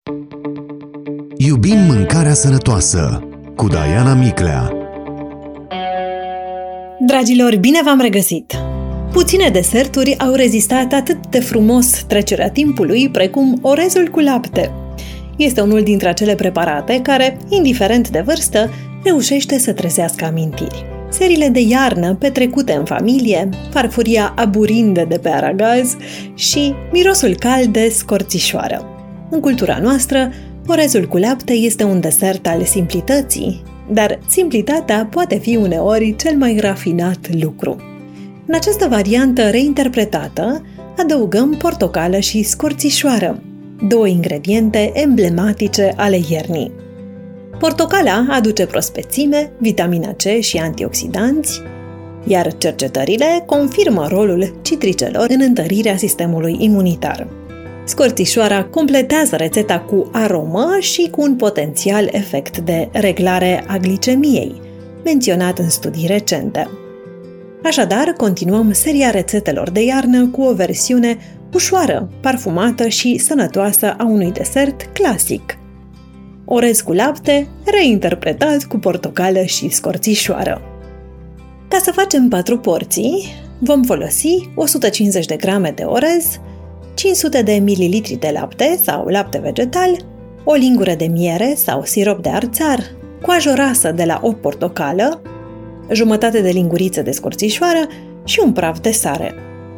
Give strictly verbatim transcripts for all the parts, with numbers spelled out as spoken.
Iubim mâncarea sănătoasă cu Diana Miclea. Dragilor, bine v-am regăsit! Puține deserturi au rezistat atât de frumos trecerea timpului precum orezul cu lapte. Este unul dintre acele preparate care, indiferent de vârstă, reușește să trezească amintiri. Serile de iarnă petrecute în familie, farfuria aburindă de pe aragaz și mirosul cald de scorțișoară. În cultura noastră, orezul cu lapte este un desert al simplității, dar simplitatea poate fi uneori cel mai rafinat lucru. În această variantă reinterpretată, adăugăm portocală și scorțișoară, două ingrediente emblematice ale iernii. Portocala aduce prospețime, vitamina C și antioxidanți, iar cercetările confirmă rolul citricelor în întărirea sistemului imunitar. Scorțișoara completează rețeta cu aromă și cu un potențial efect de reglare a glicemiei, menționat în studii recente. Așadar, continuăm seria rețetelor de iarnă cu o versiune ușoară, parfumată și sănătoasă a unui desert clasic. Orez cu lapte, reinterpretat cu portocală și scorțișoară. Ca să facem patru porții, vom folosi o sută cincizeci de grame de orez, cinci sute de mililitri de lapte sau lapte vegetal, o lingură de miere sau sirop de arțar, coajă rasă de la o portocală, jumătate de linguriță de scorțișoară și un praf de sare.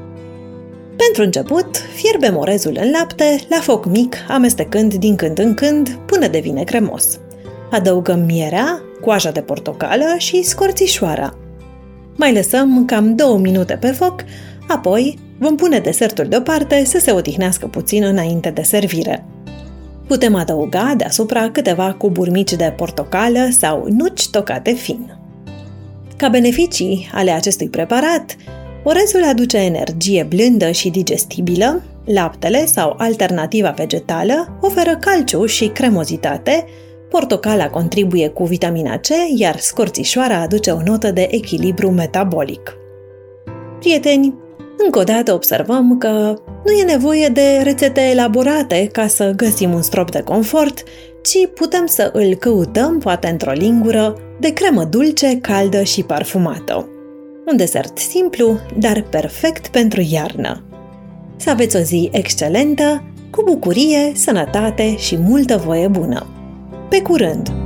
Pentru început, fierbem orezul în lapte la foc mic, amestecând din când în când până devine cremos. Adăugăm mierea, coaja de portocală și scorțișoara. Mai lăsăm cam două minute pe foc, apoi vom pune desertul deoparte să se odihnească puțin înainte de servire. Putem adăuga deasupra câteva cuburi mici de portocală sau nuci tocate fin. Ca beneficii ale acestui preparat, orezul aduce energie blândă și digestibilă, laptele sau alternativa vegetală oferă calciu și cremozitate, portocala contribuie cu vitamina C, iar scorțișoara aduce o notă de echilibru metabolic. Prieteni, încă o dată observăm că nu e nevoie de rețete elaborate ca să găsim un strop de confort, ci putem să îl căutăm, poate într-o lingură, de cremă dulce, caldă și parfumată. Un desert simplu, dar perfect pentru iarnă. Să aveți o zi excelentă, cu bucurie, sănătate și multă voie bună! Pe curând!